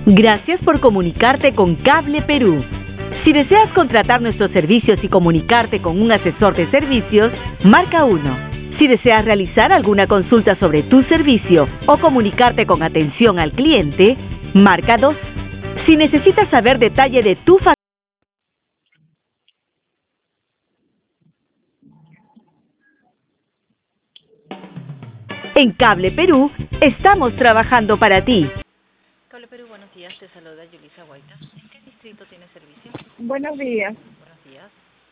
Gracias por comunicarte con Cable Perú. Si deseas contratar nuestros servicios y comunicarte con un asesor de servicios, marca 1. Si deseas realizar alguna consulta sobre tu servicio o comunicarte con atención al cliente, marca 2. Si necesitas saber detalle de tu factura, en Cable Perú estamos trabajando para ti. Cable Perú, buenos días. Te saluda Yulisa Guaita. ¿En qué distrito tiene servicio? Buenos días. Buenos días.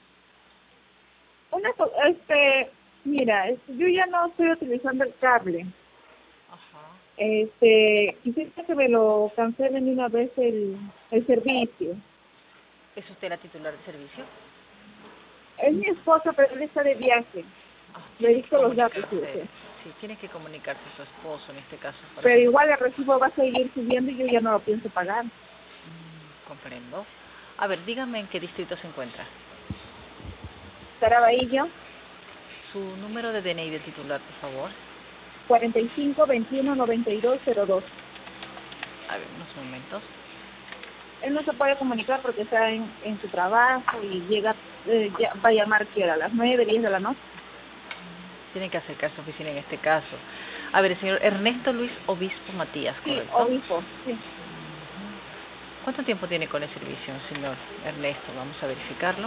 Mira, yo ya no estoy utilizando el cable. Ajá. Quisiera que me lo cancelen de una vez el servicio. ¿Es usted la titular de servicio? Es mi esposo, pero él está de viaje. Le Tiene que dicto los datos. comunicarse. Sí, tiene que comunicarse a su esposo en este caso. Pero igual el recibo va a seguir subiendo y yo ya no lo pienso pagar. Comprendo. A ver, dígame en qué distrito se encuentra. Caraballo, Su número de DNI de titular, por favor. 45 21 92 02. A ver, unos momentos. Él no se puede comunicar porque está en su trabajo y llega, va a llamar que a las 9, 10 de la noche. Tiene que acercarse a su oficina en este caso. A ver, el señor Ernesto Luis Obispo Matías, ¿correcto? Sí, obispo, sí. ¿Cuánto tiempo tiene con el servicio, señor Ernesto? Vamos a verificarlo.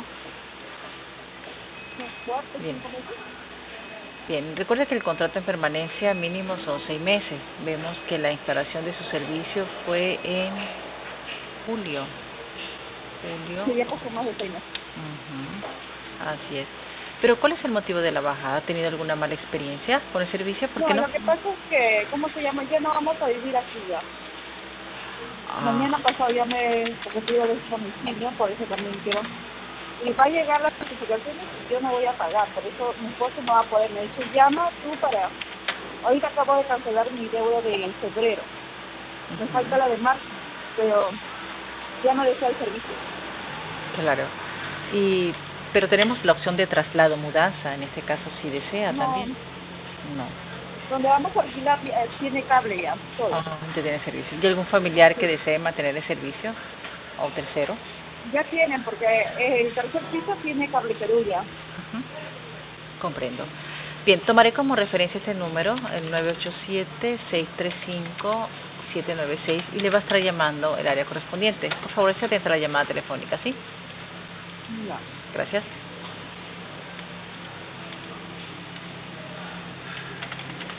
Bien. Bien, recuerde que el contrato en permanencia mínimo son 6 meses. Vemos que la instalación de su servicio fue en julio. Sí, ya pasó más de 6 meses. Así es. Pero ¿cuál es el motivo de la baja? ¿Ha tenido alguna mala experiencia con el servicio? ¿Por qué no? Lo que pasa es que, ¿cómo se llama? Ya no vamos a vivir aquí ya. Mañana pasado ya me retiro de su domicilio, por eso también quiero. Y va a llegar las notificaciones y yo no voy a pagar, por eso mi esposo no va a poder. Me dice, llama tú para... Ahorita acabo de cancelar mi deuda de febrero. Me falta la de marzo, pero ya no deseo el servicio. Claro. Pero tenemos la opción de traslado, mudanza, en este caso si desea también. No. Donde vamos a alquilar tiene cable ya, todo. Usted tiene servicio. ¿Y algún familiar que desee mantener el servicio? ¿O tercero? Ya tienen, porque el tercer piso tiene Cable Perú ya. Comprendo. Bien, tomaré como referencia este número, el 987-635-796, y le va a estar llamando el área correspondiente. Por favor, se atenta a la llamada telefónica, ¿sí? No. Gracias.